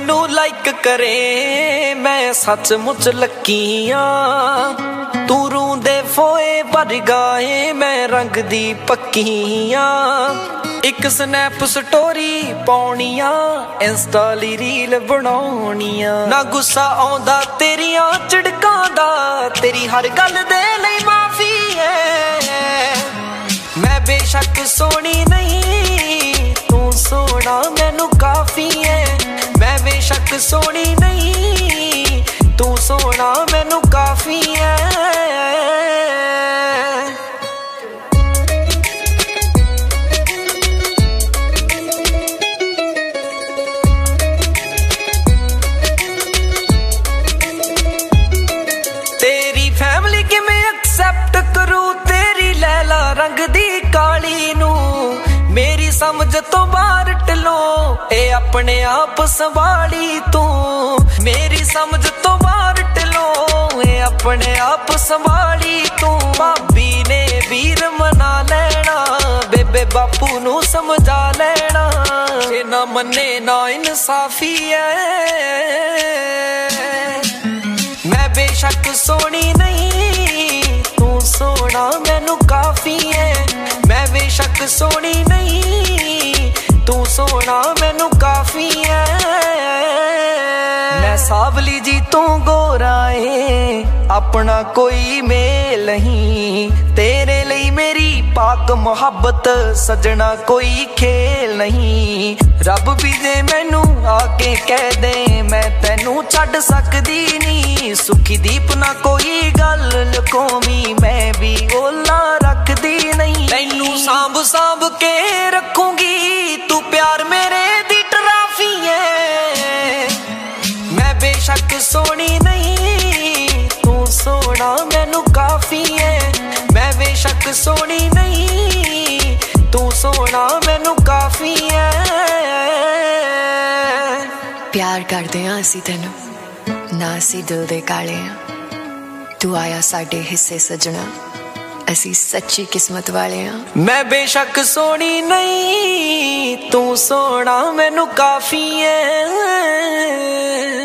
मैनू लाइक करे मैं सचमुच लकीया तू रूंदे फोए बरगाए मैं रंग दी पक्कियां एक स्नैप स्टोरी पाउनिया इंस्टा ली रील बनाउनिया ना गुस्सा आउंदा तेरियां झिड़कां दा तेरी हर गल दे लई माफी है मैं बेशक सोहनी नहीं तू सोहना मैनू काफी है मैं बेशक सोहनी नहीं तू सोहना मैनू काफी है तेरी फैमिली कि मैं एक्सेप्ट करूं तेरी लैला रंग दी काली नू मेरी समझ तो बाहर टलो ए अपने आप संभाली तू मेरी समझ तो बाहर टलो ए अपने आप संभाली तू भाभी ने वीर मना लेना बेबे बापू नू समझा लेना ए ना मन्ने ना इंसाफी है मैं बेशक सोहनी नहीं तू सोहना मैनू काफी है मैं बेशक सोहनी नहीं तू सोहना मैनू काफी है मैं सावली जी तू गोरा है अपना कोई मेल नहीं तेरे लिए मेरी पाक मुहब्बत सजना कोई खेल नहीं रब भी दे मैनू आके कह दे मैं तैनू छड्ड सकदी नहीं सुखी दीप ना कोई गल लकोमी मैं भी ओला रखदी नहीं तैनू सांभ सांभ के रखूंगी तू प्यार मेरे दी ट्राफी है मैं बेशक सोहनी नहीं तू सोहना मैनू काफी है मैं बेशक सोहनी नहीं तू सोहना मैनू काफी है प्यार करदे हां असीं तैनू ना असीं दिल दे काले हां तू आया साडे हिस्से सजना असीं सच्ची किस्मत वाले हां मैं बेशक सोहनी नहीं तू सोहना मैनू काफी है